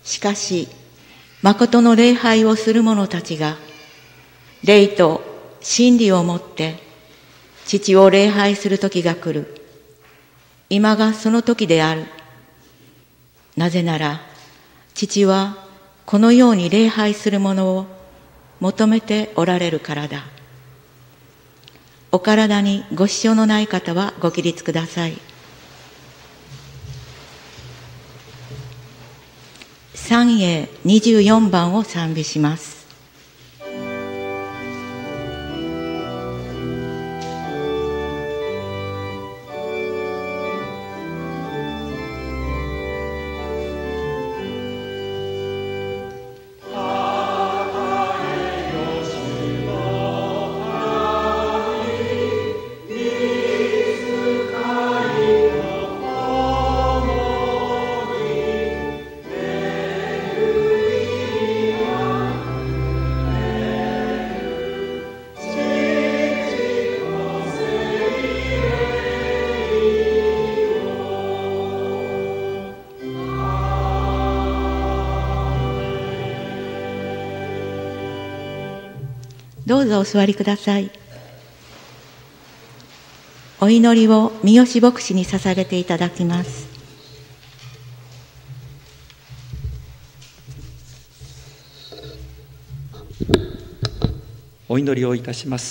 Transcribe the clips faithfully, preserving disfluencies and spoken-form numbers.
しかし、誠の礼拝をする者たちが、霊と真理をもって父を礼拝する時が来る。今がその時である。なぜなら、父はこのように礼拝する者を求めておられるからだ。お体にご支障のない方はご起立ください。三英にじゅうよんばんを賛美します。どうぞお座りください。お祈りを三好牧師に捧げていただきます。 お祈りをいたします。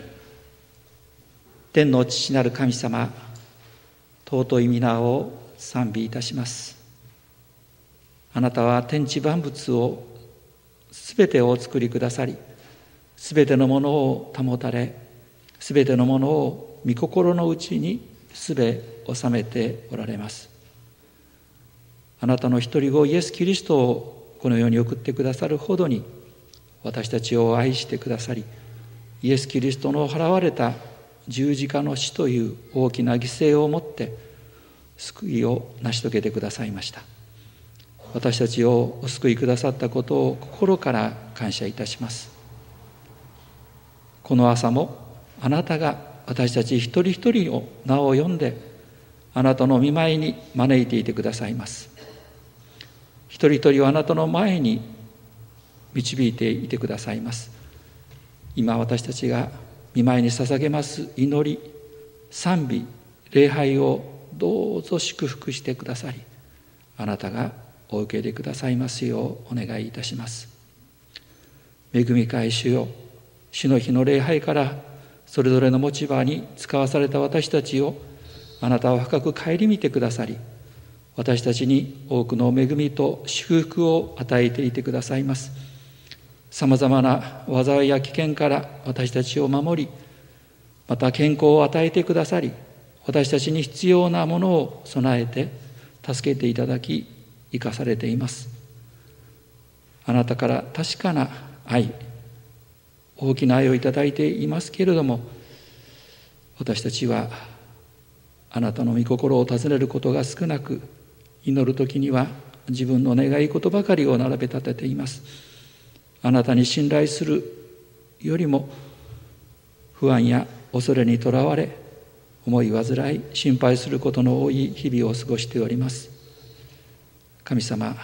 天の父なる神様、尊い皆を賛美いたします。あなたは天地万物をすべてをお作りくださり、すべてのものを保たれ、すべてのものを御心のうちにすべ収めておられます。あなたの一人子イエス・キリストをこの世に送ってくださるほどに私たちを愛してくださり、イエス・キリストの払われた十字架の死という大きな犠牲をもって救いを成し遂げてくださいました。私たちをお救いくださったことを心から感謝いたします。この朝もあなたが私たち一人一人の名を呼んであなたの御前に招いていてくださいます。一人一人をあなたの前に導いていてくださいます。今私たちが御前に捧げます祈り、賛美、礼拝をどうぞ祝福してくださり、あなたがお受け入れくださいますようお願いいたします。恵み深い主よ、主の日の礼拝からそれぞれの持ち場に使わされた私たちをあなたは深く顧みてくださり、私たちに多くの恵みと祝福を与えていてくださいます。さまざまな災いや危険から私たちを守り、また健康を与えてくださり、私たちに必要なものを備えて助けていただき生かされています。あなたから確かな愛、大きな愛をいただいていますけれども、私たちはあなたの御心を尋ねることが少なく、祈るときには自分の願い事ばかりを並べ立てています。あなたに信頼するよりも不安や恐れにとらわれ、思い煩い心配することの多い日々を過ごしております。神様、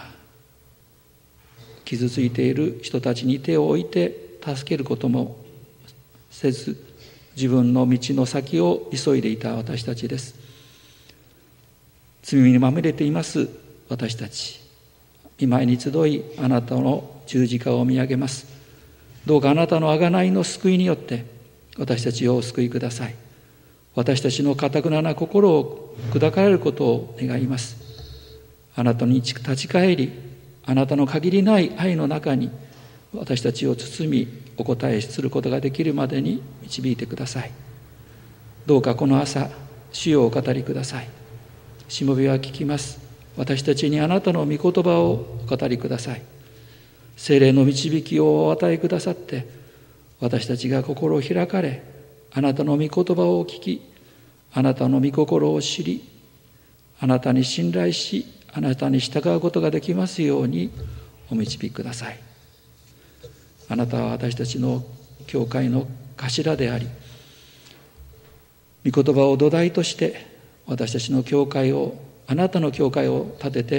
傷ついている人たちに手を置いて助けることもせず、自分の道の先を急いでいた私たちです。罪にまみれています私たち、御前に集いあなたの十字架を見上げます。どうかあなたの贖いの救いによって私たちをお救いください。私たちの堅くなな心を砕かれることを願います。あなたに立ち返り、あなたの限りない愛の中に私たちを包みお答えすることができるまでに導いてください。どうかこの朝、主よお語りください。しもべは聞きます。私たちにあなたの御言葉をお語りください。聖霊の導きをお与えくださって、私たちが心を開かれ、あなたの御言葉を聞き、あなたの御心を知り、あなたに信頼し、あなたに従うことができますようにお導きください。あなたは私たちの教会の頭であり、御言葉を土台として私たちの教会を、あなたの教会を立てて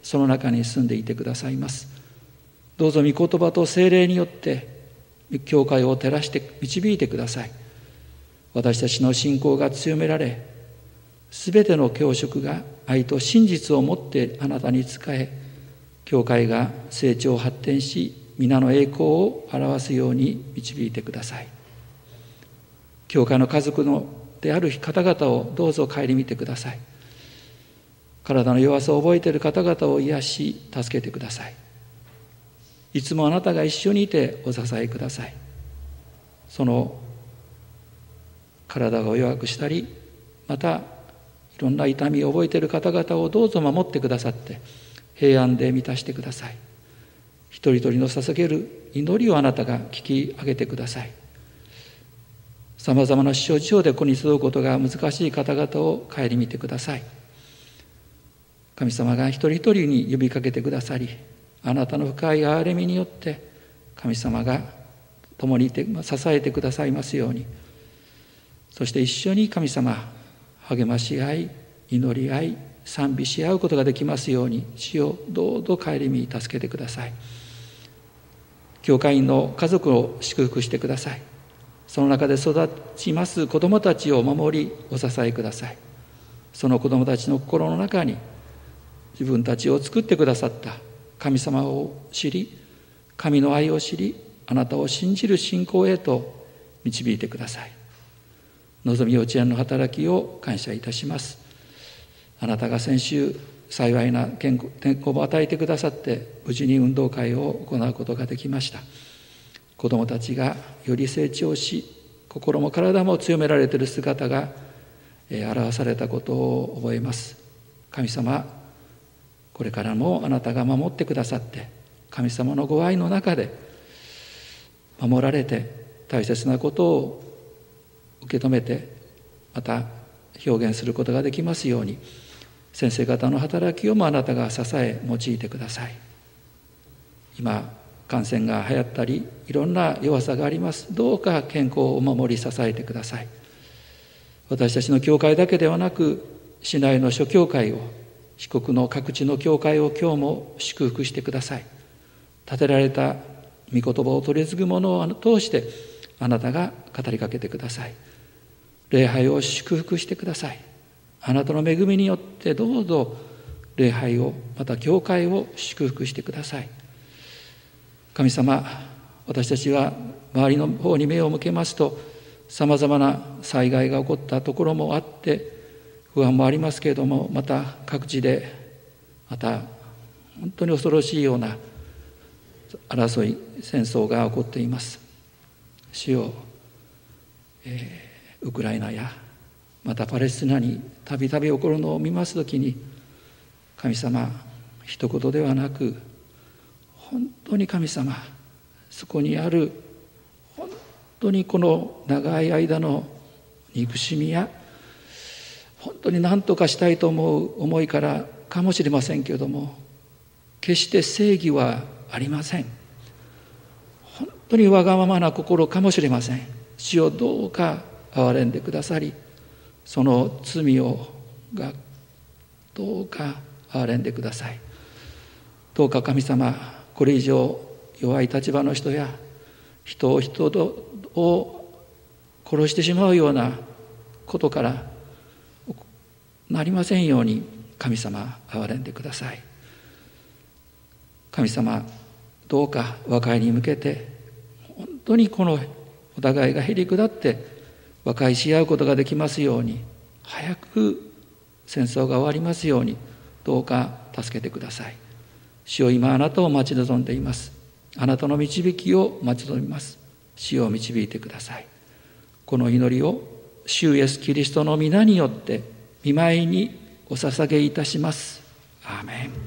その中に住んでいてくださいます。どうぞ御言葉と聖霊によって教会を照らして導いてください。私たちの信仰が強められ、すべての教職が愛と真実をもってあなたに仕え、教会が成長発展し、皆の栄光を表すように導いてください。教会の家族のである方々をどうぞ顧みてください。体の弱さを覚えている方々を癒し、助けてください。いつもあなたが一緒にいてお支えください。その体が弱くしたり、またいろんな痛みを覚えている方々をどうぞ守ってくださって、平安で満たしてください。一人一人の捧げる祈りをあなたが聞き上げてください。さまざまな諸々事情でここに集うことが難しい方々を顧みてください。神様が一人一人に呼びかけてくださり、あなたの深い憐れみによって神様が共にいて支えてくださいますように、そして一緒に神様励まし合い、祈り合い、賛美し合うことができますように、主をどうぞ顧み助けてください。教会員の家族を祝福してください。その中で育ちます子どもたちを守りお支えください。その子どもたちの心の中に自分たちを作ってくださった神様を知り、神の愛を知り、あなたを信じる信仰へと導いてください。望み幼稚園の働きを感謝いたします。あなたが先週幸いな健康、天候を与えてくださって、無事に運動会を行うことができました。子どもたちがより成長し、心も体も強められている姿が表されたことを覚えます。神様、これからもあなたが守ってくださって、神様のご愛の中で守られて、大切なことを受け止めて、また表現することができますように、先生方の働きをもあなたが支え用いてください。今感染が流行ったり、いろんな弱さがあります。どうか健康をお守り支えてください。私たちの教会だけではなく、市内の諸教会を、四国の各地の教会を今日も祝福してください。立てられた御言葉を取り継ぐものを通してあなたが語りかけてください。礼拝を祝福してください。あなたの恵みによってどうぞ礼拝を、また教会を祝福してください。神様、私たちは周りの方に目を向けますと、さまざまな災害が起こったところもあって不安もありますけれども、また各地でまた本当に恐ろしいような争い、戦争が起こっています。主よ、えー、ウクライナやまたパレスチナにたびたび起こるのを見ますときに、神様、一言ではなく、本当に神様、そこにある本当にこの長い間の憎しみや、本当に何とかしたいと思う思いからかもしれませんけれども、決して正義はありません。本当にわがままな心かもしれません。主をどうか憐れんでくださり、その罪をがどうか憐れんでください。どうか神様、これ以上弱い立場の人や人を人を殺してしまうようなことからなりませんように、神様憐れんでください。神様、どうか和解に向けて本当にこのお互いがへり下って和解し合うことができますように、早く戦争が終わりますように、どうか助けてください。主よ、今あなたを待ち望んでいます。あなたの導きを待ち望みます。主を導いてください。この祈りを主イエスキリストの皆によって御前にお捧げいたします。アーメン。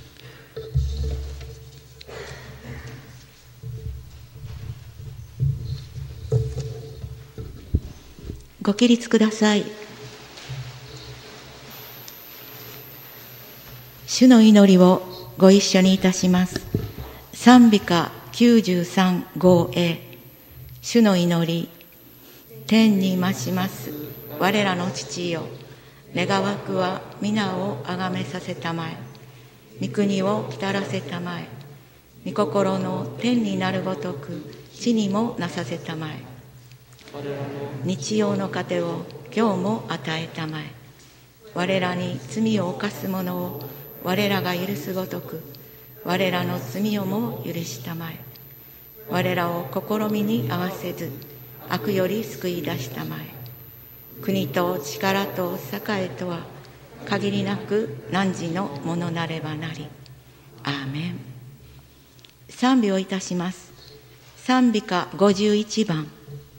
ご起立ください。主の祈りをご一緒にいたします。賛美歌きゅうじゅうさん号 A、 主の祈り。天に増します我らの父よ、願わくは皆をあがめさせたまえ。 御国を来らせたまえ。御心の天になるごとく地にもなさせたまえ。日曜の糧を今日も与えたまえ。我らに罪を犯す者を我らが許すごとく我らの罪をも許したまえ。我らを試みに合わせず悪より救い出したまえ。国と力と栄とは限りなく汝のものなればなり。アーメン。賛美をいたします。賛美歌ごじゅういちばん。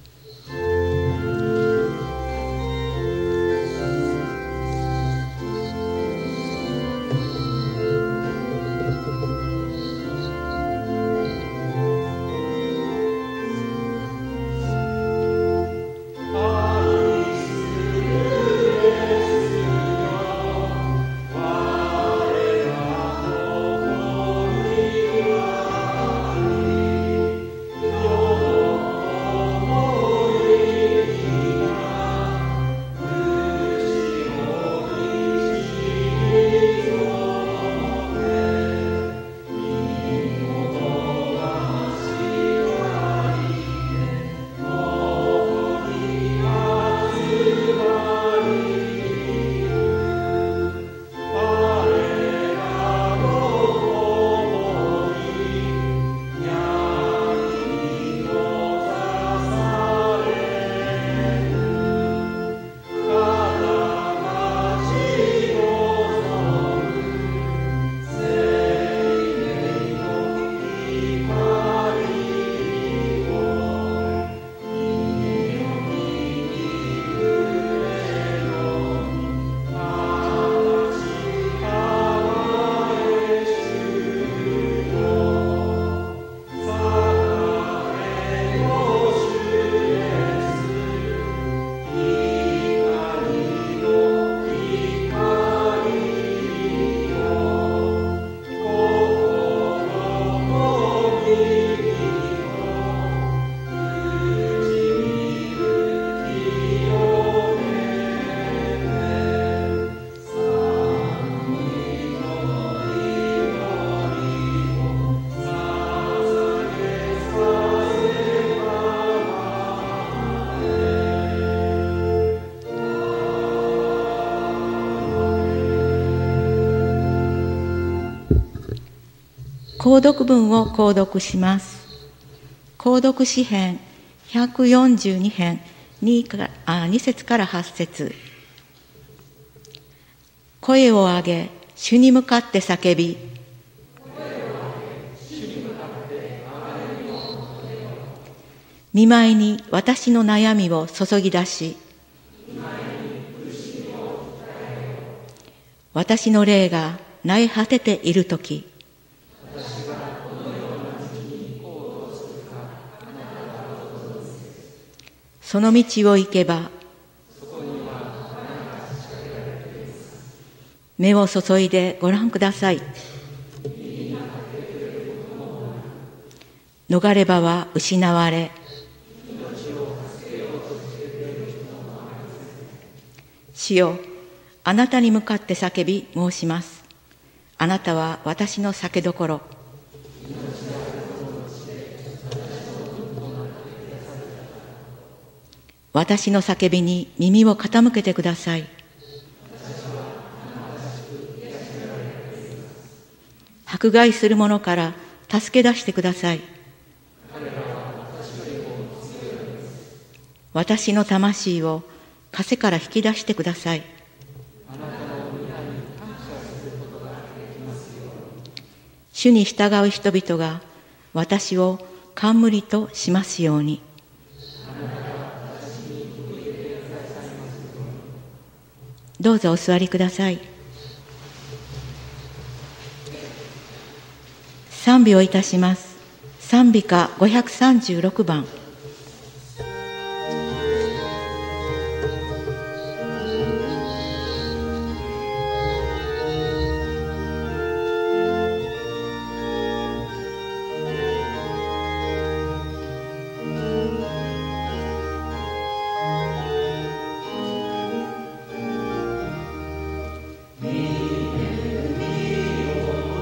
購読文を購読します。購読詩編ひゃくよんじゅうに編 2, からあに節からはち節。声を上げ、主に向かって叫び、見舞いに私の悩みを注ぎ出し、私の霊が萎え果てているとき、その道を行けば、目を注いでご覧ください。逃れ場は失われ、主よ、あなたに向かって叫び申します。あなたは私の酒どころ。私の叫びに耳を傾けてください。迫害する者から助け出してください。私の魂を枷から引き出してください。主に従う人々が私を冠としますように。どうぞお座りください。賛美をいたします。賛美歌ごひゃくさんじゅうろくばん。 見てみよう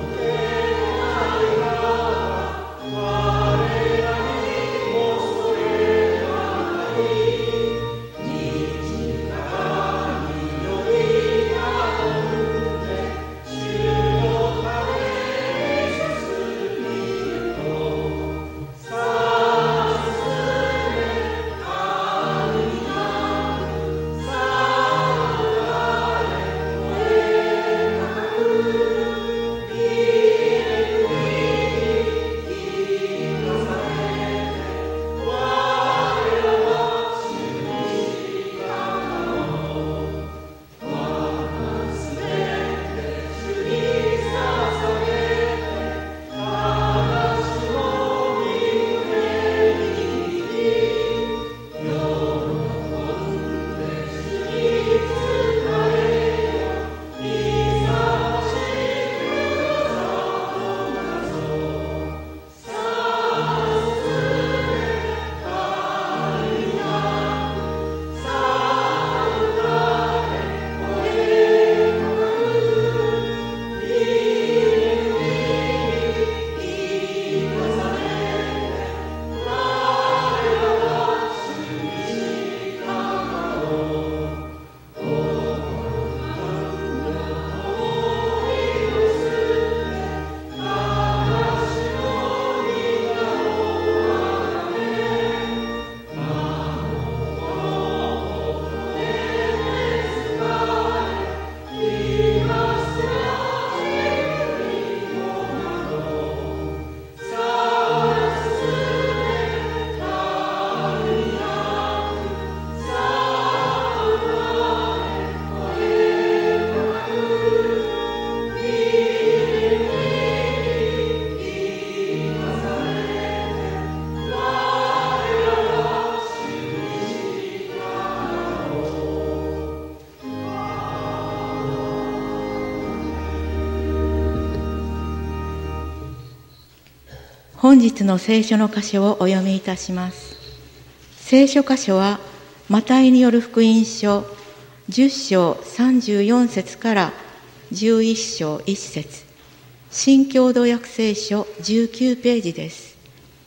本日の聖書の箇所をお読みいたします。聖書箇所はマタイによる福音書じゅっ章さんじゅうよん節からじゅういっ章いち節、新共同訳聖書じゅうきゅうページです。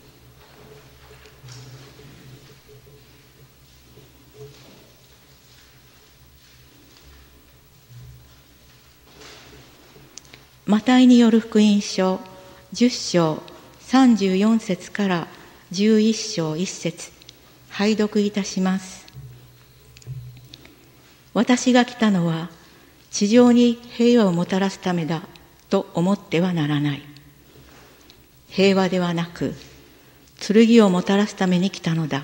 マタイによる福音書じゅっ章さんじゅうよん節からじゅういっ章いち節、拝読いたします。私が来たのは地上に平和をもたらすためだと思ってはならない。平和ではなく剣をもたらすために来たのだ。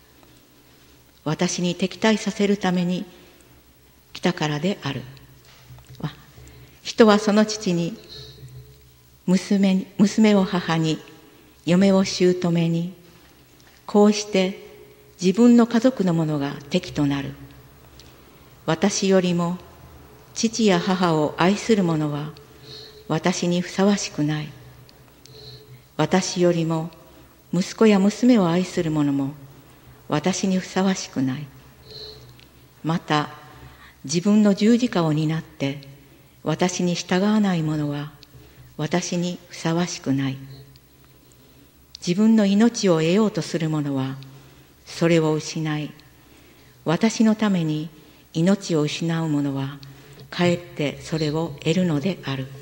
私に敵対させるために来たからである。人はその父に、娘に、娘を母に、嫁を姑に、こうして自分の家族の者が敵となる。私よりも父や母を愛する者は私にふさわしくない。私よりも息子や娘を愛する者も私にふさわしくない。また自分の十字架を担って私に従わない者は私にふさわしくない。自分の命を得ようとする者はそれを失い、私のために命を失う者はかえってそれを得るのである。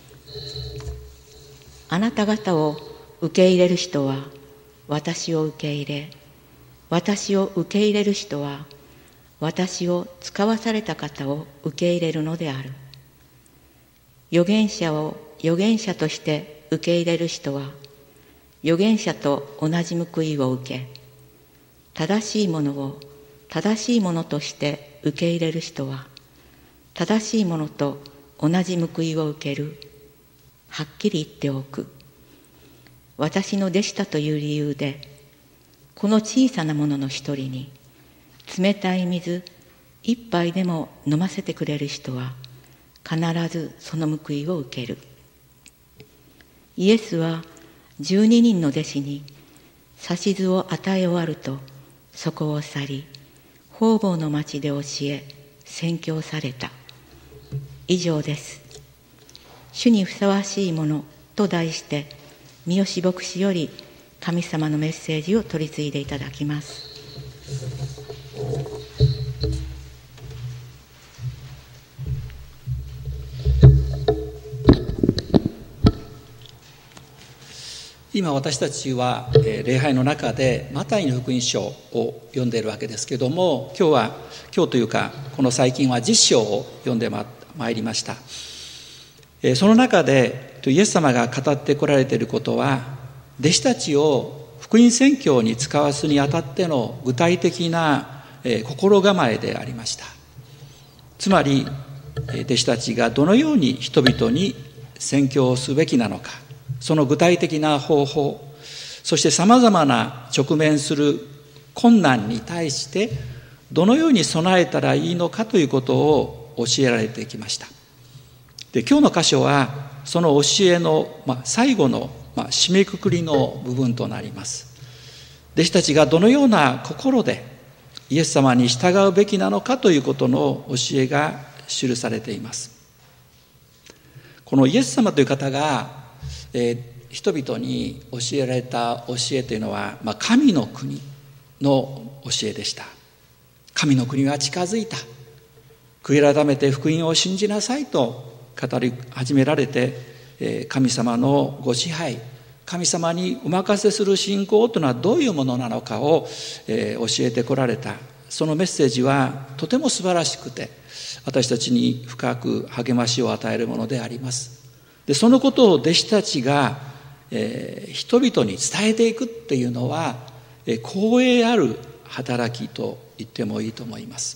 あなた方を受け入れる人は私を受け入れ、私を受け入れる人は私を使わされた方を受け入れるのである。預言者を預言者として受け入れる人は預言者と同じ報いを受け、正しいものを正しいものとして受け入れる人は正しいものと同じ報いを受ける。はっきり言っておく。私の弟子だという理由でこの小さなものの一人に冷たい水一杯でも飲ませてくれる人は必ずその報いを受ける。イエスは十二人の弟子に指図を与え終わるとそこを去り、方々の町で教え宣教された。以上です。主にふさわしいものと題して三好牧師より神様のメッセージを取り次いでいただきます。 今私たちは礼拝の中でマタイの福音書を読んでいるわけですけれども、今日は今日というかこの最近はじゅっ章を読んでまいりました。その中でイエス様が語ってこられていることは、弟子たちを福音宣教に使わすにあたっての具体的な心構えでありました。つまり弟子たちがどのように人々に宣教をすべきなのか、その具体的な方法、そしてさまざまな直面する困難に対してどのように備えたらいいのかということを教えられてきました。で、今日の箇所はその教えの、まあ、最後の、まあ、締めくくりの部分となります。弟子たちがどのような心でイエス様に従うべきなのかということの教えが記されています。このイエス様という方がえー、人々に教えられた教えというのは、まあ、神の国の教えでした。神の国は近づいた。悔い改めて福音を信じなさいと語り始められて、えー、神様のご支配、神様にお任せする信仰というのはどういうものなのかを、えー、教えてこられた。そのメッセージはとても素晴らしくて、私たちに深く励ましを与えるものであります。で、そのことを弟子たちが、えー、人々に伝えていくっていうのは、えー、光栄ある働きと言ってもいいと思います。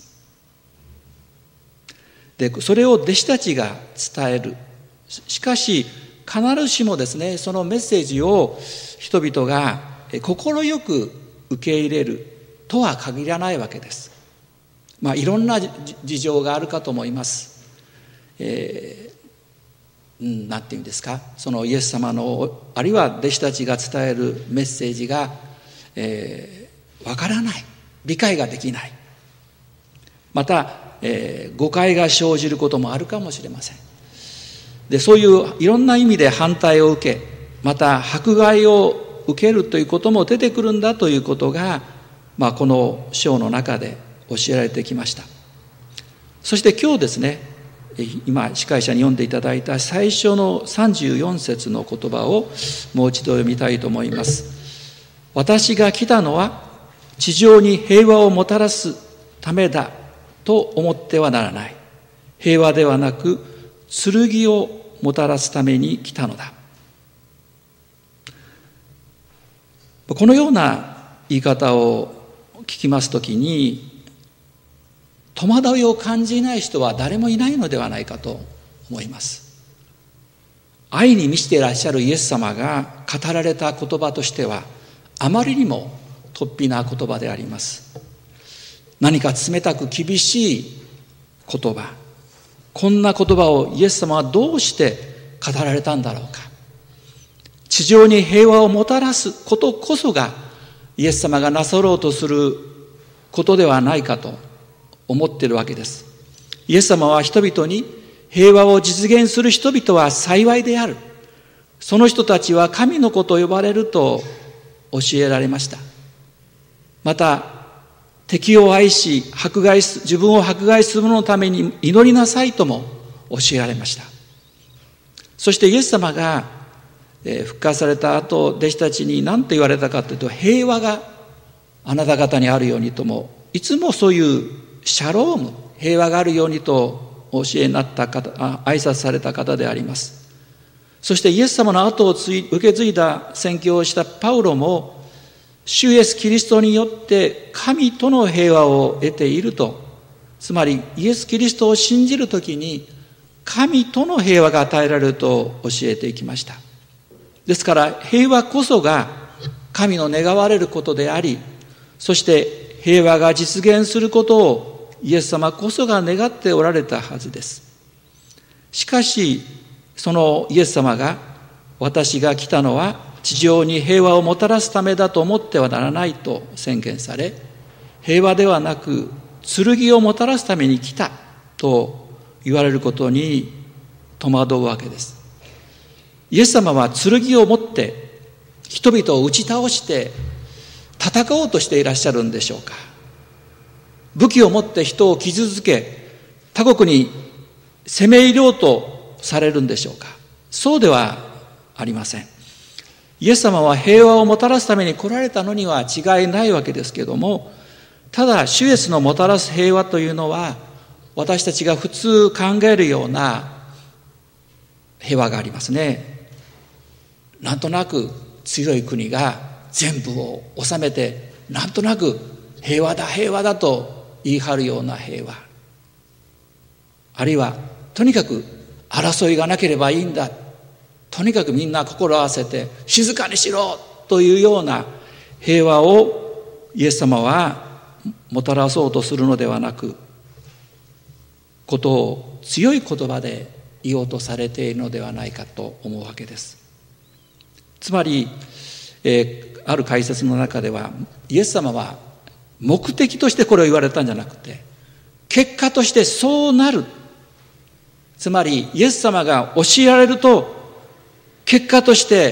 で、それを弟子たちが伝える。しかし必ずしもですね、そのメッセージを人々が快く受け入れるとは限らないわけです。まあいろんな事情があるかと思います。えーうん、なんていうんですか、そのイエス様のあるいは弟子たちが伝えるメッセージが、えー、わからない、理解ができない、また、えー、誤解が生じることもあるかもしれません。で、そういういろんな意味で反対を受け、また迫害を受けるということも出てくるんだということが、まあ、この章の中で教えられてきました。そして今日ですね、今司会者に読んでいただいた最初のさんじゅうよん節の言葉をもう一度読みたいと思います。私が来たのは地上に平和をもたらすためだと思ってはならない。平和ではなく剣をもたらすために来たのだ。このような言い方を聞きますときに、戸惑いを感じない人は誰もいないのではないかと思います。愛に満ちていらっしゃるイエス様が語られた言葉としてはあまりにも突飛な言葉であります。何か冷たく厳しい言葉、こんな言葉をイエス様はどうして語られたんだろうか。地上に平和をもたらすことこそがイエス様がなさろうとすることではないかと思っているわけです。イエス様は人々に平和を実現する人々は幸いである。その人たちは神の子と呼ばれると教えられました。また、敵を愛し、迫害す、自分を迫害する者のために祈りなさいとも教えられました。そしてイエス様が復活された後、弟子たちに何と言われたかというと、平和があなた方にあるようにとも、いつもそういうシャローム、平和があるようにとお教えになった方、挨拶された方であります。そしてイエス様の後を受け継いだ宣教をしたパウロも、主イエスキリストによって神との平和を得ていると、つまりイエスキリストを信じるときに神との平和が与えられると教えていきました。ですから平和こそが神の願われることであり、そして平和が実現することをイエス様こそが願っておられたはずです。しかし、そのイエス様が、私が来たのは地上に平和をもたらすためだと思ってはならないと宣言され、平和ではなく剣をもたらすために来たと言われることに戸惑うわけです。イエス様は剣を持って人々を打ち倒して戦おうとしていらっしゃるんでしょうか。武器を持って人を傷つけ、他国に攻め入ろうとされるんでしょうか。そうではありません。イエス様は平和をもたらすために来られたのには違いないわけですけれども、ただ主イエスのもたらす平和というのは、私たちが普通考えるような平和がありますね。なんとなく強い国が全部を治めて、なんとなく平和だ平和だと言い張るような平和、あるいはとにかく争いがなければいいんだ、とにかくみんな心合わせて静かにしろというような平和をイエス様はもたらそうとするのではなく、ことを強い言葉で言おうとされているのではないかと思うわけです。つまり、えー、ある解説の中では、イエス様は目的としてこれを言われたんじゃなくて、結果としてそうなる。つまりイエス様が教えられると、結果として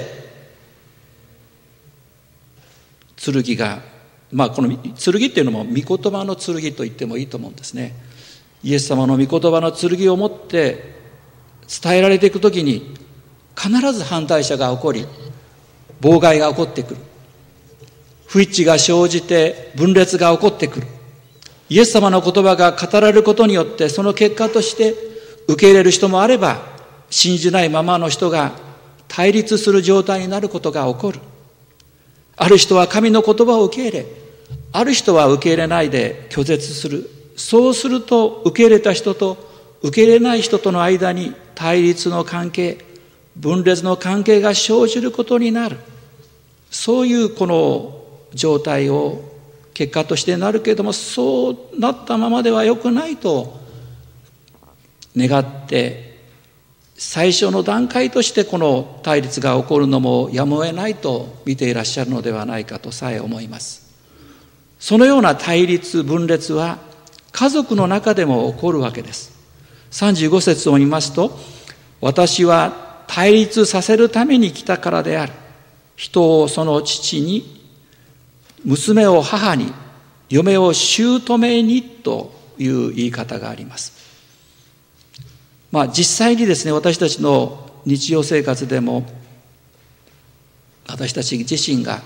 剣が、まあこの剣っていうのも御言葉の剣と言ってもいいと思うんですね。イエス様の御言葉の剣を持って伝えられていくときに、必ず反対者が起こり、妨害が起こってくる。不一致が生じて分裂が起こってくる。イエス様の言葉が語られることによって、その結果として受け入れる人もあれば、信じないままの人が対立する状態になることが起こる。ある人は神の言葉を受け入れ、ある人は受け入れないで拒絶する。そうすると、受け入れた人と受け入れない人との間に対立の関係、分裂の関係が生じることになる。そういうこの状態を結果としてなるけれども、そうなったままでは良くないと願って最初の段階としてこの対立が起こるのもやむを得ないと見ていらっしゃるのではないかとさえ思います。そのような対立分裂は家族の中でも起こるわけです。さんじゅうご節を見ますと、私は対立させるために来たからである。人をその父に、娘を母に、嫁を姑にという言い方があります。まあ実際にですね、私たちの日常生活でも、私たち自身が、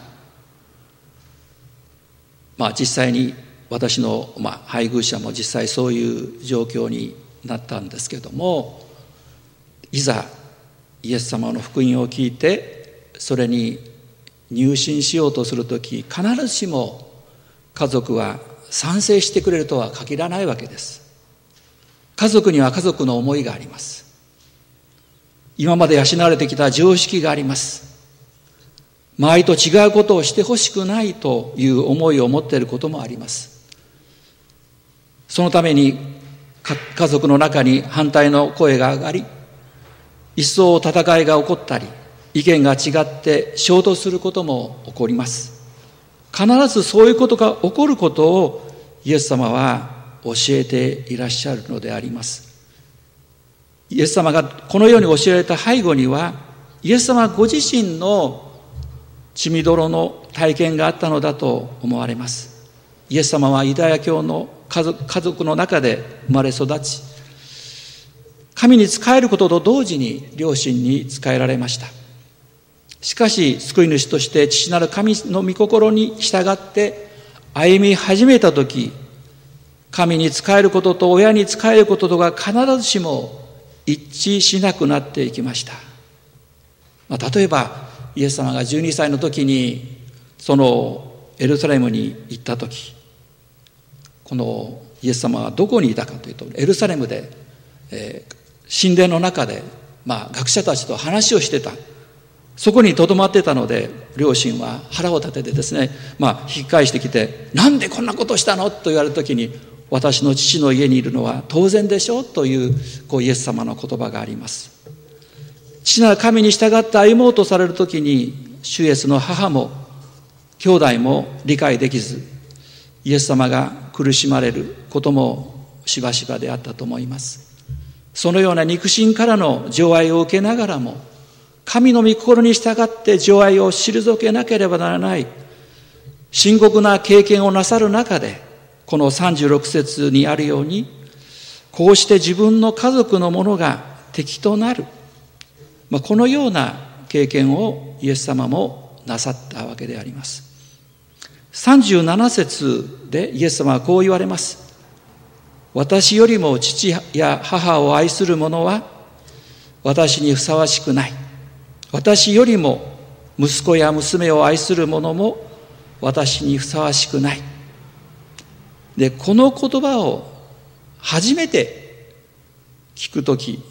まあ実際に私の、まあ、配偶者も実際そういう状況になったんですけども、いざイエス様の福音を聞いてそれに入信しようとするとき、必ずしも家族は賛成してくれるとは限らないわけです。家族には家族の思いがあります。今まで養われてきた常識があります。周りと違うことをしてほしくないという思いを持っていることもあります。そのために家族の中に反対の声が上がり、一層戦いが起こったり、意見が違って衝突することも起こります。必ずそういうことが起こることをイエス様は教えていらっしゃるのであります。イエス様がこのように教えられた背後には、イエス様ご自身の血みどろの体験があったのだと思われます。イエス様はユダヤ教の家族、家族の中で生まれ育ち、神に仕えることと同時に両親に仕えられました。しかし救い主として父なる神の御心に従って歩み始めたとき、神に仕えることと親に仕えることとが必ずしも一致しなくなっていきました。まあ、例えばイエス様がじゅうにさいの時にそのエルサレムに行った時、このイエス様はどこにいたかというと、エルサレムで、えー、神殿の中で、まあ、学者たちと話をしてた。そこにとどまってたので、両親は腹を立ててですね、まあ、引き返してきて、なんでこんなことしたのと言われるときに、私の父の家にいるのは当然でしょうという、こうイエス様の言葉があります。父なる神に従って歩もうとされるときに、主イエスの母も兄弟も理解できず、イエス様が苦しまれることもしばしばであったと思います。そのような肉親からの情愛を受けながらも、神の御心に従って情愛を退けなければならない深刻な経験をなさる中で、このさんじゅうろく節にあるように、こうして自分の家族のものが敵となる、まあ、このような経験をイエス様もなさったわけであります。さんじゅうなな節でイエス様はこう言われます。私よりも父や母を愛する者は私にふさわしくない。私よりも息子や娘を愛する者も私にふさわしくない。で、この言葉を初めて聞くとき、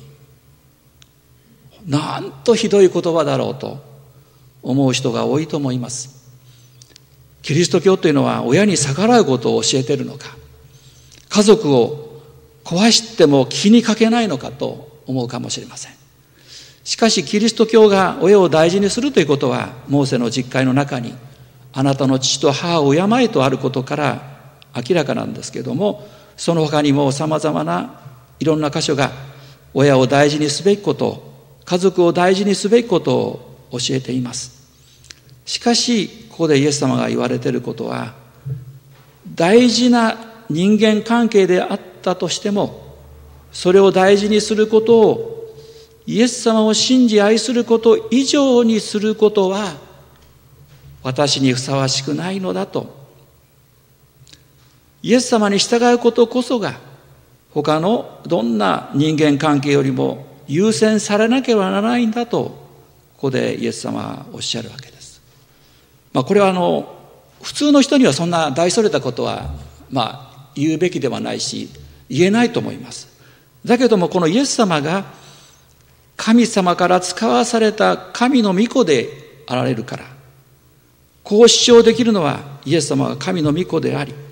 なんとひどい言葉だろうと思う人が多いと思います。キリスト教というのは親に逆らうことを教えているのか、家族を壊しても気にかけないのかと思うかもしれません。しかしキリスト教が親を大事にするということは、モーセの実会の中にあなたの父と母を敬えとあることから明らかなんですけれども、その他にもさまざまないろんな箇所が親を大事にすべきこと、家族を大事にすべきことを教えています。しかしここでイエス様が言われていることは、大事な人間関係であったとしても、それを大事にすることを、イエス様を信じ愛すること以上にすることは私にふさわしくないのだと。イエス様に従うことこそが他のどんな人間関係よりも優先されなければならないんだと、ここでイエス様はおっしゃるわけです。まあ、これはあの普通の人にはそんな大それたことはまあ言うべきではないし、言えないと思います。だけどもこのイエス様が神様から使わされた神の御子であられるから、こう主張できるのはイエス様が神の御子であり、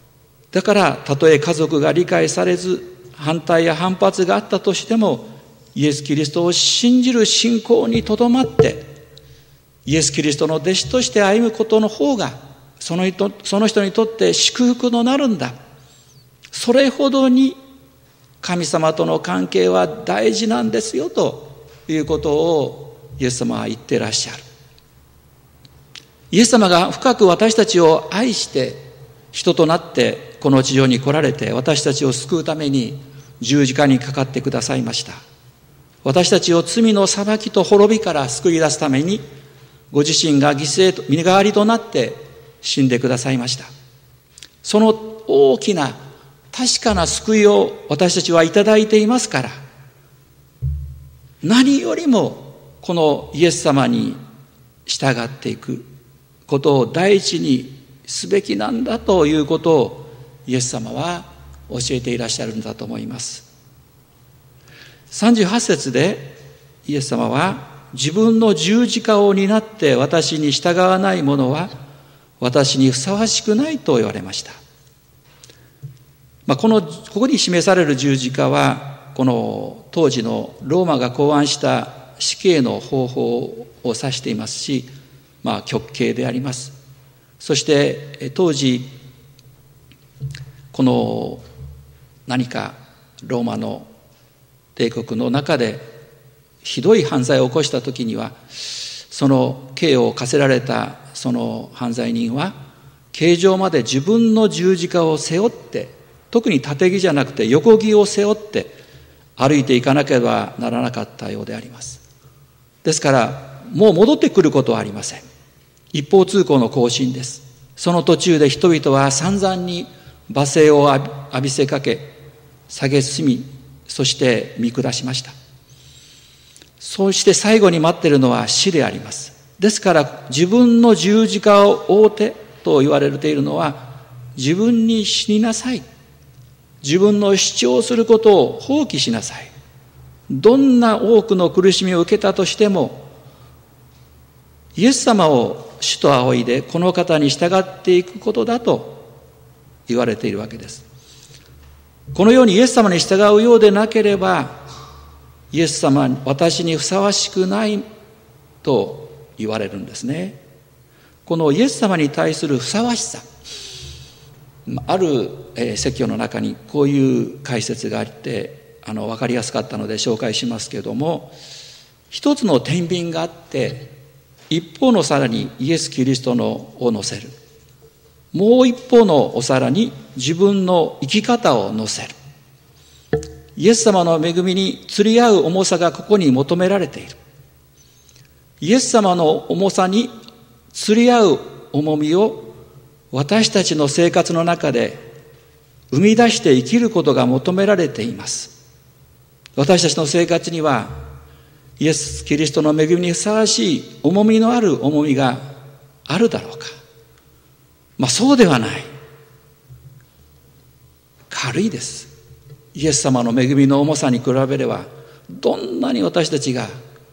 だからたとえ家族が理解されず反対や反発があったとしても、 イエス・キリストを信じる信仰にとどまってイエス・キリストの弟子として歩むことの方がその人、その人にとって祝福となるんだ。それほどに神様との関係は大事なんですよということをイエス様は言ってらっしゃる。イエス様が深く私たちを愛して人となってこの地上に来られて私たちを救うために十字架にかかってくださいました。私たちを罪の裁きと滅びから救い出すためにご自身が犠牲と身代わりとなって死んでくださいました。その大きな確かな救いを私たちはいただいていますから、何よりもこのイエス様に従っていくことを第一にすべきなんだということをイエス様は教えていらっしゃるんだと思います。さんじゅうはち節でイエス様は、自分の十字架を担って私に従わない者は私にふさわしくないと言われました。まあ、このここに示される十字架はこの当時のローマが考案した死刑の方法を指していますし、まあ、極刑であります。そして当時この何かローマの帝国の中でひどい犯罪を起こした時には、その刑を課せられたその犯罪人は刑場まで自分の十字架を背負って、特に縦木じゃなくて横木を背負って歩いていかなければならなかったようであります。ですからもう戻ってくることはありません。一方通行の行進です。その途中で人々は散々に罵声を浴びせかけ、蔑み、そして見下しました。そして最後に待っているのは死であります。ですから自分の十字架を追うてと言われているのは、自分に死になさい、自分の主張することを放棄しなさい、どんな多くの苦しみを受けたとしてもイエス様を主と仰いでこの方に従っていくことだと言われているわけです。このようにイエス様に従うようでなければ、イエス様、私にふさわしくないと言われるんですね。このイエス様に対するふさわしさ、ある説教の中にこういう解説があってあの分かりやすかったので紹介しますけれども、一つの天秤があって一方の皿にイエス・キリストのを乗せる、もう一方のお皿に自分の生き方を乗せる。イエス様の恵みに釣り合う重さがここに求められている。イエス様の重さに釣り合う重みを私たちの生活の中で生み出して生きることが求められています。私たちの生活にはイエス・キリストの恵みにふさわしい重みのある重みがあるだろうか。まあそうではない。軽いです。イエス様の恵みの重さに比べれば、どんなに私たちが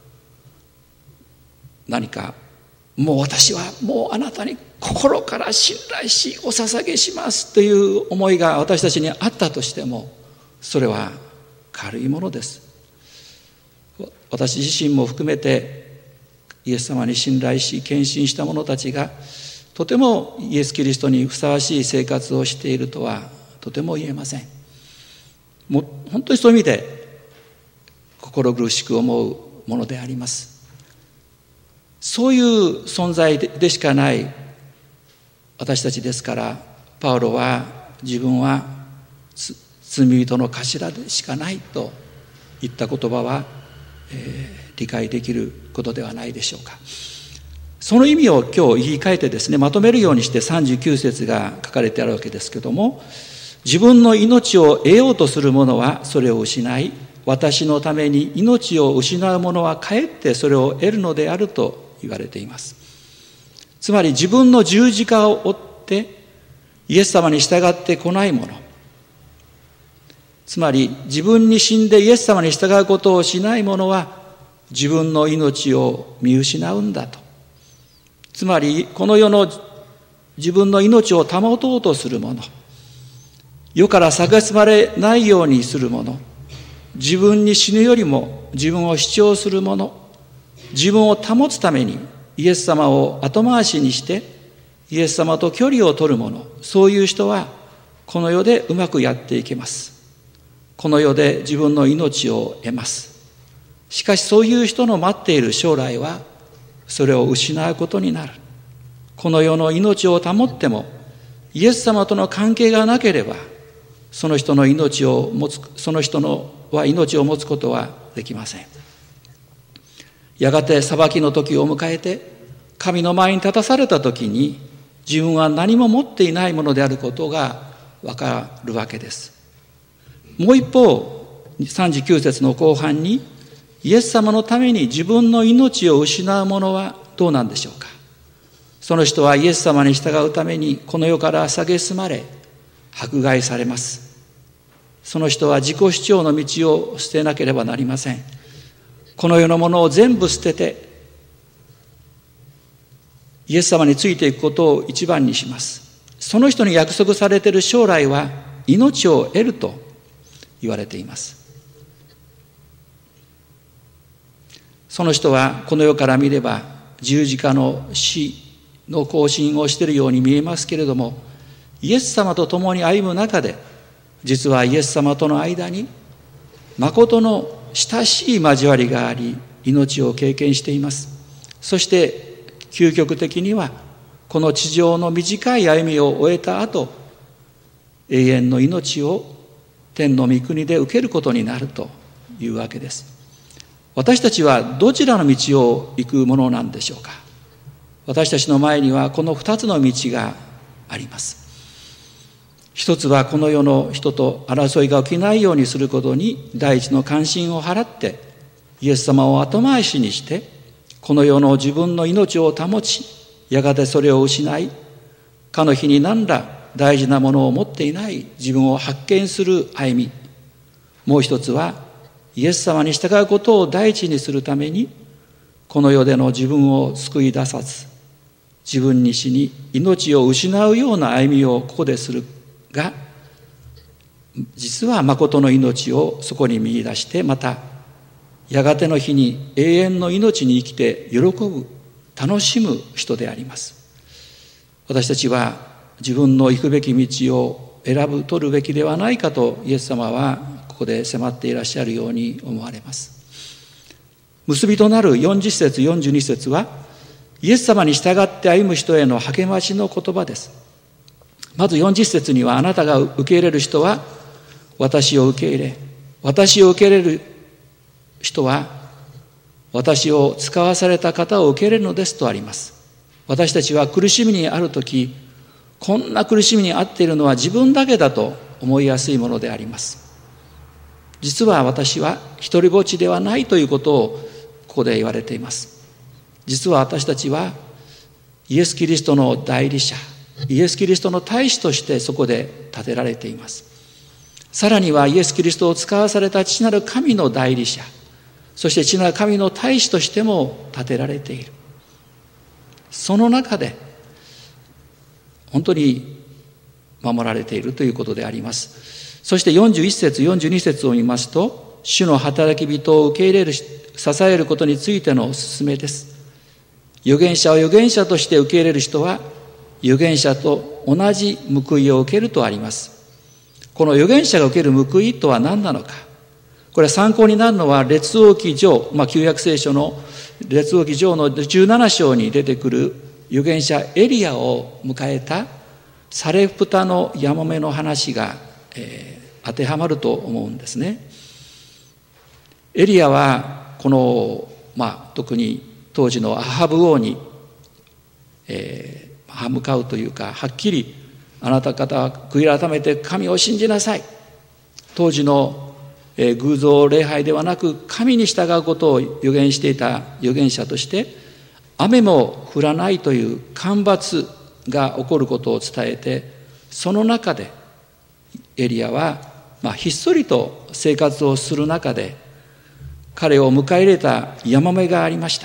何かもう私はもうあなたに心から信頼しお捧げしますという思いが私たちにあったとしても、それは軽いものです。私自身も含めてイエス様に信頼し献身した者たちがとてもイエス・キリストにふさわしい生活をしているとはとても言えません。もう本当にそういう意味で心苦しく思うものであります。そういう存在でしかない私たちですから、パウロは自分は罪人の頭でしかないと言った言葉は、えー、理解できることではないでしょうか。その意味を今日言い換えてですね、まとめるようにしてさんじゅうきゅう節が書かれてあるわけですけども、自分の命を得ようとする者はそれを失い、私のために命を失う者はかえってそれを得るのであると言われています。つまり自分の十字架を追ってイエス様に従ってこない者、つまり自分に死んでイエス様に従うことをしない者は自分の命を見失うんだと。つまりこの世の自分の命を保とうとする者、世から蔑まれないようにする者、自分に死ぬよりも自分を主張する者、自分を保つためにイエス様を後回しにしてイエス様と距離を取る者、そういう人はこの世でうまくやっていけます。この世で自分の命を得ます。しかしそういう人の待っている将来はそれを失うことになる。この世の命を保ってもイエス様との関係がなければ、その人の命を持つ、その人のは命を持つことはできません。やがて裁きの時を迎えて神の前に立たされた時に、自分は何も持っていないものであることがわかるわけです。もう一方、さんじゅうきゅう節の後半に、イエス様のために自分の命を失う者はどうなんでしょうか。その人はイエス様に従うためにこの世から蔑まれ、迫害されます。その人は自己主張の道を捨てなければなりません。この世のものを全部捨てて、イエス様についていくことを一番にします。その人に約束されている将来は命を得ると言われています。その人はこの世から見れば十字架の死の行進をしているように見えますけれども、イエス様と共に歩む中で、実はイエス様との間に誠の親しい交わりがあり、命を経験しています。そして究極的にはこの地上の短い歩みを終えた後、永遠の命を天の御国で受けることになるというわけです。私たちはどちらの道を行くものなんでしょうか。私たちの前にはこの二つの道があります。一つはこの世の人と争いが起きないようにすることに第一の関心を払って、イエス様を後回しにしてこの世の自分の命を保ち、やがてそれを失い、かの日に何ら大事なものを持っていない自分を発見する歩み。もう一つはイエス様に従うことを第一にするために、この世での自分を救い出さず、自分に死に命を失うような歩みをここでするが、実は誠の命をそこに見出して、またやがての日に永遠の命に生きて喜ぶ、楽しむ人であります。私たちは自分の行くべき道を選ぶ、取るべきではないかとイエス様はここで迫っていらっしゃるように思われます。結びとなるよんじゅっ節よんじゅうに節はイエス様に従って歩む人への励ましの言葉です。まずよんじゅっ節には、あなたが受け入れる人は私を受け入れ、私を受け入れる人は私を使わされた方を受け入れるのですとあります。私たちは苦しみにあるとき、こんな苦しみにあっているのは自分だけだと思いやすいものであります。実は私は一人ぼっちではないということをここで言われています。実は私たちはイエス・キリストの代理者、イエス・キリストの大使としてそこで立てられています。さらにはイエス・キリストを使わされた父なる神の代理者、そして父なる神の大使としても立てられている。その中で本当に守られているということであります。そしてよんじゅういち節よんじゅうに節を見ますと、主の働き人を受け入れる、支えることについてのお勧めです。預言者を預言者として受け入れる人は預言者と同じ報いを受けるとあります。この預言者が受ける報いとは何なのか。これ参考になるのは列王記上、まあ、旧約聖書の列王記上のじゅうなな章に出てくる預言者エリアを迎えたサレプタのヤモメの話が、えー、当てはまると思うんですね。エリアはこの、まあ、特に当時のアハブ王に、えー歯向かうというか、はっきりあなた方は悔い改めて神を信じなさい。当時の、えー、偶像礼拝ではなく神に従うことを預言していた預言者として、雨も降らないという干ばつが起こることを伝えて、その中でエリアは、まあ、ひっそりと生活をする中で彼を迎え入れたヤマメがありました。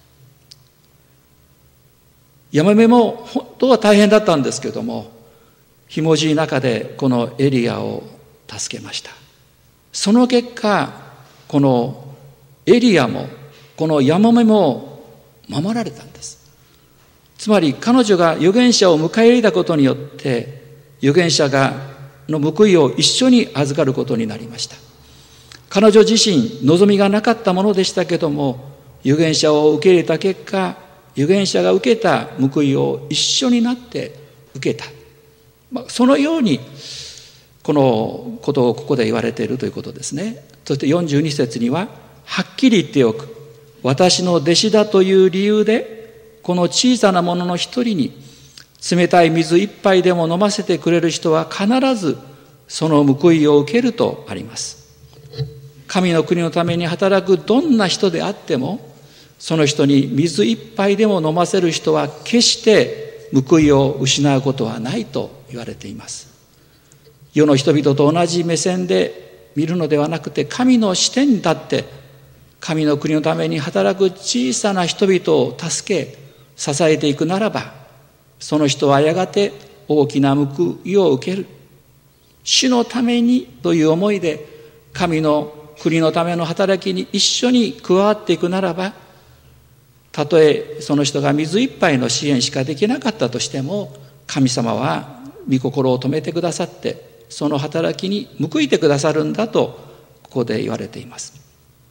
ヤマメも本当は大変だったんですけども、ひもじい中でこのエリアを助けました。その結果、このエリアもこのヤモメも守られたんです。つまり彼女が預言者を迎え入れたことによって預言者がの報いを一緒に預かることになりました。彼女自身望みがなかったものでしたけども、預言者を受け入れた結果、預言者が受けた報いを一緒になって受けた、まあ、そのようにこのことをここで言われているということですね。そしてよんじゅうに節には、はっきり言っておく、私の弟子だという理由でこの小さなものの一人に冷たい水一杯でも飲ませてくれる人は必ずその報いを受けるとあります。神の国のために働くどんな人であっても、その人に水一杯でも飲ませる人は決して報いを失うことはないと言われています。世の人々と同じ目線で見るのではなくて、神の視点に立って神の国のために働く小さな人々を助け支えていくならば、その人はやがて大きな報いを受ける。主のためにという思いで神の国のための働きに一緒に加わっていくならば、たとえその人が水一杯の支援しかできなかったとしても、神様は御心を止めてくださってその働きに報いてくださるんだとここで言われています。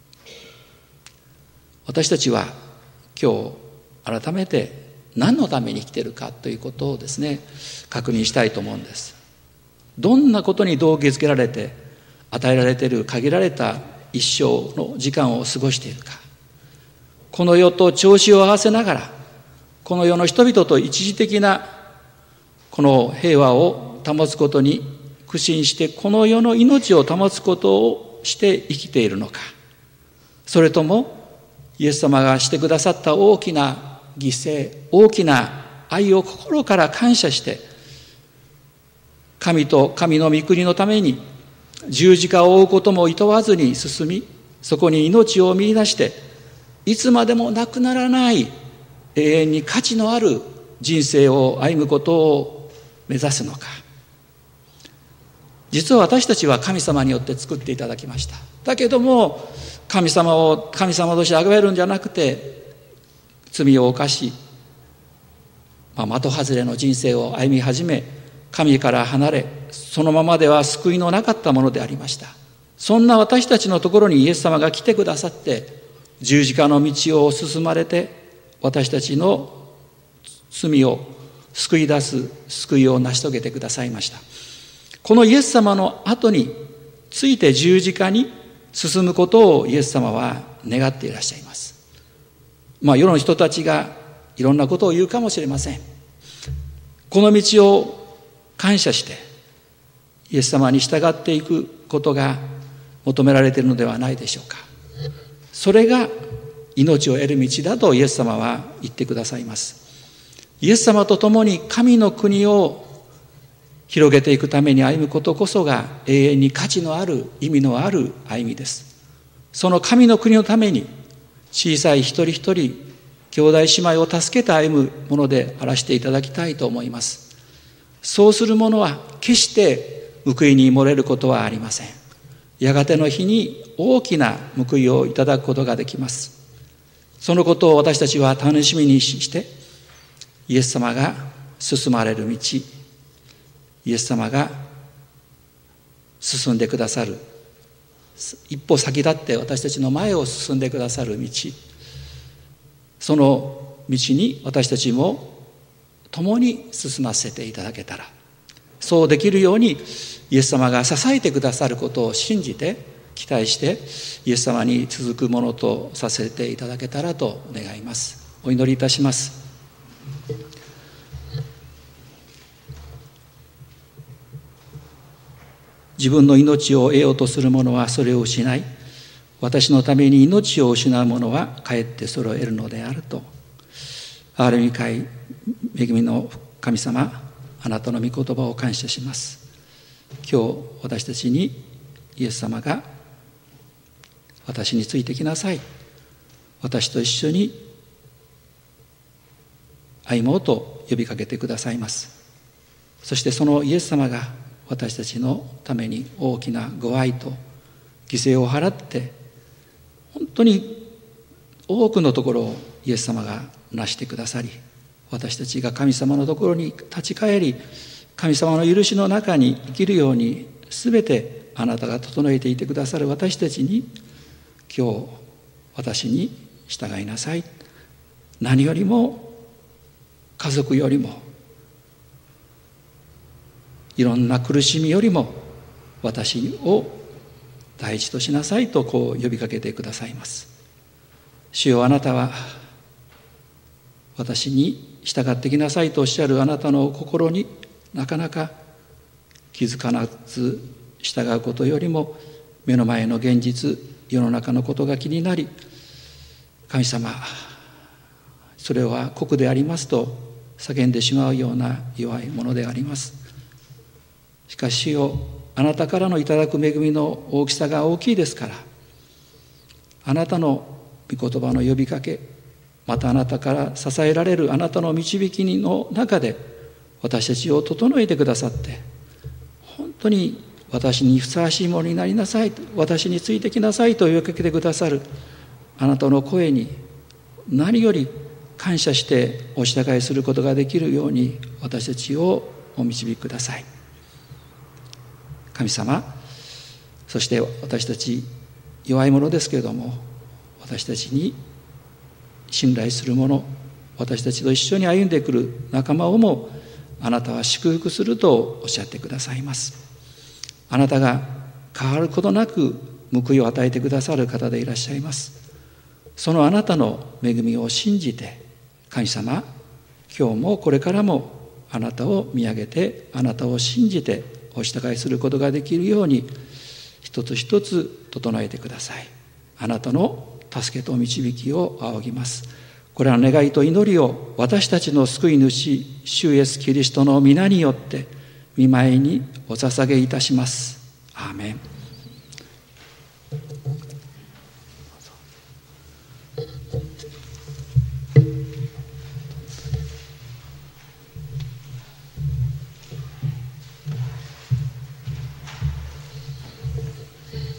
私たちは今日改めて何のために生きているかということをですね、確認したいと思うんです。どんなことに動機づけられて与えられている限られた一生の時間を過ごしているか。この世と調子を合わせながら、この世の人々と一時的なこの平和を保つことに苦心して、この世の命を保つことをして生きているのか、それともイエス様がしてくださった大きな犠牲、大きな愛を心から感謝して、神と神の御国のために十字架を追うことも厭わずに進み、そこに命を見出して、いつまでもなくならない永遠に価値のある人生を歩むことを目指すのか。実は私たちは神様によって作っていただきました。だけども神様を神様として崇めるんじゃなくて、罪を犯し、まあ、的外れの人生を歩み始め、神から離れ、そのままでは救いのなかったものでありました。そんな私たちのところにイエス様が来てくださって、十字架の道を進まれて、私たちの罪を救い出す救いを成し遂げてくださいました。このイエス様の後について十字架に進むことをイエス様は願っていらっしゃいます。まあ世の人たちがいろんなことを言うかもしれません。この道を感謝してイエス様に従っていくことが求められているのではないでしょうか。それが命を得る道だとイエス様は言ってくださいます。イエス様と共に神の国を広げていくために歩むことこそが永遠に価値のある、意味のある歩みです。その神の国のために小さい一人一人、兄弟姉妹を助けて歩むものであらしていただきたいと思います。そうする者は決して報いに漏れることはありません。やがての日に大きな報いをいただくことができます。そのことを私たちは楽しみにして、イエス様が進まれる道、イエス様が進んでくださる、一歩先立って私たちの前を進んでくださる道、その道に私たちも共に進ませていただけたら、そうできるようにイエス様が支えてくださることを信じて期待して、イエス様に続くものとさせていただけたらと願います。お祈りいたします。自分の命を得ようとする者はそれを失い、私のために命を失う者はかえってそれを得るのであると。憐れみ深い恵みの神様、あなたの御言葉を感謝します。今日私たちにイエス様が、私についてきなさい、私と一緒に歩もうと呼びかけてくださいます。そしてそのイエス様が私たちのために大きなご愛と犠牲を払って本当に多くのところをイエス様がなしてくださり、私たちが神様のところに立ち返り、神様の許しの中に生きるように、すべてあなたが整えていてくださる私たちに、今日私に従いなさい。何よりも家族よりもいろんな苦しみよりも私を第一としなさいとこう呼びかけてくださいます。主よ、あなたは私に従ってきなさいとおっしゃるあなたの心になかなか気づかず従うことよりも、目の前の現実、世の中のことが気になり、神様、それは酷でありますと叫んでしまうような弱いものであります。しかし主よ、あなたからのいただく恵みの大きさが大きいですから、あなたの御言葉の呼びかけ、またあなたから支えられるあなたの導きの中で私たちを整えてくださって、本当に私にふさわしいものになりなさい、私についてきなさいと呼びかけてくださるあなたの声に何より感謝してお従いすることができるように私たちをお導きください。神様、そして私たち弱いものですけれども、私たちに信頼する者、私たちと一緒に歩んでくる仲間をもあなたは祝福するとおっしゃってくださいます。あなたが変わることなく報いを与えてくださる方でいらっしゃいます。そのあなたの恵みを信じて、神様、今日もこれからもあなたを見上げて、あなたを信じてお従いすることができるように一つ一つ整えてください。あなたの助けと導きを仰ぎます。これらの願いと祈りを私たちの救い主主イエスキリストの皆によって御前にお捧げいたします。アーメン。